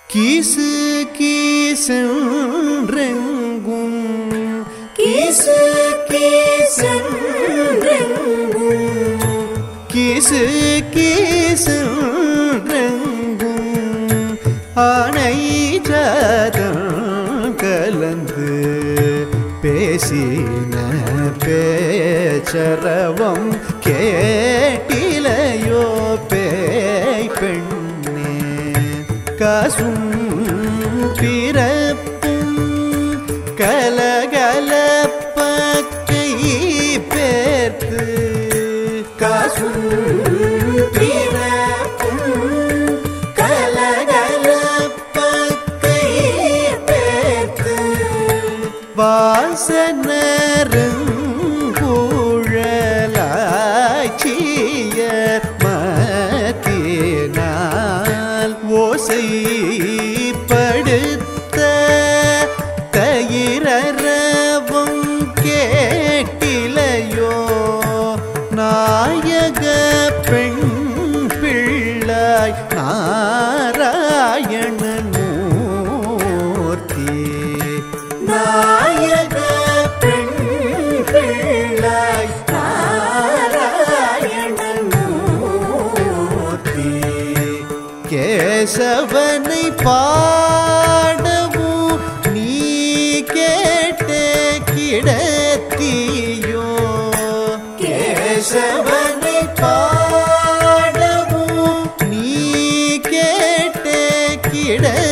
கீசு கீசென்றெங்கும் கீசு கீசென்றெங்கும் கீசு கீசென்றெங்கும் ஆனை ஜாதம் கலந்து பேசின பேச்சரவம் கேட்டிலையோ பேய் பெண்ணே காசும் பிறப்பும் கலகலப்ப கை பேர்த்து காசும் பிறப்பும் கலகலப்ப கை பேர்த்து வாசனருங்குழலாய்ச்சியர் மத்தினால் ஓசைப்படுத்த தயிரரவம் கேட்டிலையோ நாயக பெண் பிள்ளாய் நாராயணன் மூர்த்தி நாயக பெண் பிள்ளாய் நாராயணன் மூர்த்தி கேசவனை பாடவும் நீ கேட்டே கிடத்தியோ கேசவனை பாடவும் நீ கேட்டே கிட